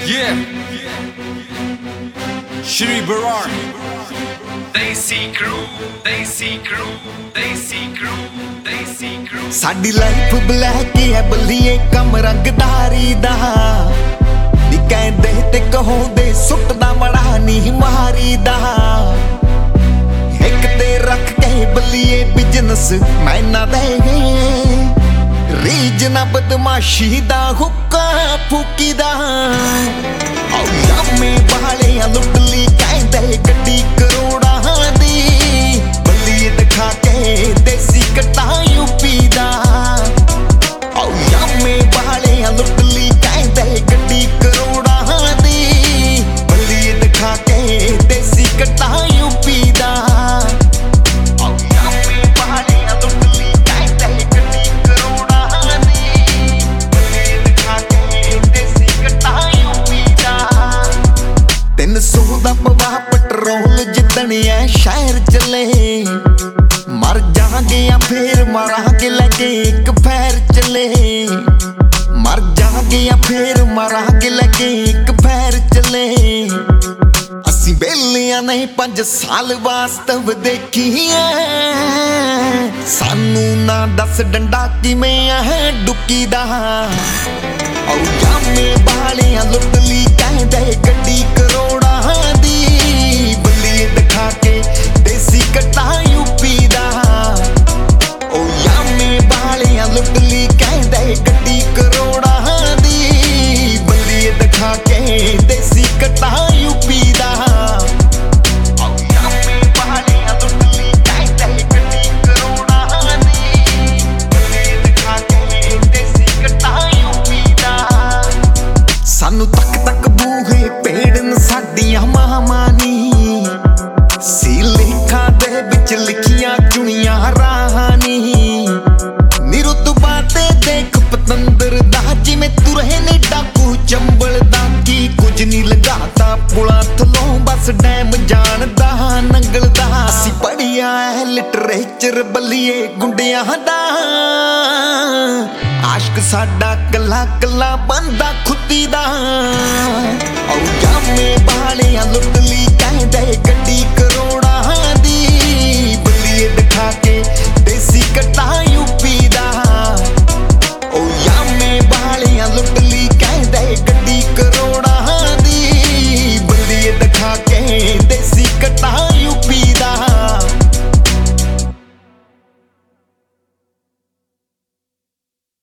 Yeah, Shri Barar. Desi crew, Desi crew, Desi crew, Desi crew. ਸਾਡੀ life black ਹੈ ਬੱਲੀਏ ਕੰਮ ਰੰਗਦਾਰੀ ਦਾ ਨੀ ਕਹਿੰਦੇ ਤੇ ਕਹੋਂਦੇ ਸੁੱਟਦਾ ਮੜਾ ਨਹੀਂ ਮਾਰੀ ਦਾ ਇੱਕ ਤੇ ਰੱਖ ਕੇ ਬੱਲੀਏ ਬਿਜ਼ਨਸ ਮੈਂ ਨਾ ਦੇ ਰੀਜ ਨਾ ਬਦਮਾਸ਼ੀ ਦਾ ਹੁੱਕਾ ਫੂਕੀ ਦਾ ਆਉ ਯਾਮੇ ਵਾਲਿਆਂ ਲੁੱਟ ਲਈ ਕਹਿੰਦੇ ਗੱਡੀ ਕਰੋੜਾਂ ਦੀ ਬੱਲੀਏ ਦਿਖਾ ਕੇ ਦੇਸੀ ਕਟਾ ਯੂਪੀ ਦਾ ਆਉ ਯਾਮੇ ਵਾਲਿਆਂ ਲੁੱਟ ਲਈ ਕਹਿੰਦੇ ਗੱਡੀ ਕਰੋੜਾਂ ਦੀ ਬੱਲੀਏ ਦਿਖਾ ਕੇ ਦੇਸੀ ਕਟਾ ਯੂਪੀ ਦਾ ਦਾ ਪਵਾ ਪੈਟਰੋਲ ਜਿੱਦਣਿਆ ਸ਼ਹਿਰ ਚੱਲੇ ਮਰ ਜਾਗੇ ਆ ਫੇਰ ਮਰਾਂਗੇ ਲੈ ਕੇ ਇੱਕ ਫੈਰ ਚੱਲੇ ਮਰ ਜਾਗੇ ਆ ਫੇਰ ਮਰਾਂਗੇ ਲੈ ਕੇ ਇੱਕ ਫੈਰ ਚੱਲੇ ਅਸੀਂ ਬੇਲੀਆਂ ਨਹੀਂ 5 ਸਾਲ ਵਾਸਤਵ ਦੇਖੀਏ ਸਾਨੂੰ ਨਾ ਦੱਸ ਡੰਡਾ ਕਿਵੇਂ ਹੈ ਡੁੱਕੀ ਦਾ ਆਉ ਜਾਮੇ ਵਾਲਿਆਂ ਲੁੱਟ ਲਈ ਕਹਿੰਦੇ ਗੱਡੀ ਕਰੋੜਾਂ ਦੀ ਬੱਲੀਏ ਦਿਖਾ ਕੇ ਦੇਸੀ ਕਟਾ ਯੂਪੀ ਦਾ ਓ ਜਾਮੇ ਵਾਲਿਆਂ ਲੁੱਟ ਲਈ ਕਹਿੰਦੇ ਗੱਡੀ ਕਰੋੜਾਂ ਦੀ ਬੱਲੀਏ ਦਿਖਾ ਕੇ ਦੇਸੀ ਕਟਾ ਯੂਪੀ ਦਾ ਸਾਨੂੰ ਤੱਕ ਤੱਕ ਬੂਹੇ ਪੇੜਨ ਸਾਡੀਆਂ ਮਾਵਾਂ ਨੀ ਸੀ ਲੇਖਾਂ ਦੇ ਵਿੱਚ ਲਿਖੀਆਂ ਚੁਣੀਆਂ ਰਾਹਾਂ ਨੀ ਨਿਰੁਤਬਾ ਤੇ ਦੇਖ ਪਤੰਦਰ ਦਾ ਜਿਵੇਂ ਤੁਰੇ ਨੇ ਡਾਕੂ ਚੰਬਲ ਦਾ ਕੀ ਕੁਝ ਨਹੀਂ ਲੰਘਾਤਾ ਪੁਲਾਂ ਥਲੋਂ ਬਸ ਡੈਮ ਜਾਣਦਾ ਨੰਗਲਦਾ ਅਸੀਂ ਪੜ੍ਹਿਆ ਹੈ ਲਿਟਰੇਚਰ ਬੱਲੀਏ ਗੁੰਡਿਆਂ ਦਾ ਆਸ਼ਕ ਸਾਡਾ ਕੱਲਾ ਕੱਲਾ ਬੰਦਾ ਖੁੱਦੀ ਦਾ ਆਉ ਜਾਮੇ ਵਾਲਿਆਂ ਲੁੱਟ ਲਈ ਕਹਿੰਦੇ ਗੱਡੀ ਕਰੋੜਾਂ ਦੀ ਬੱਲੀਏ ਦਿਖਾ ਕੇ ਦੇਸੀ ਕਟਾ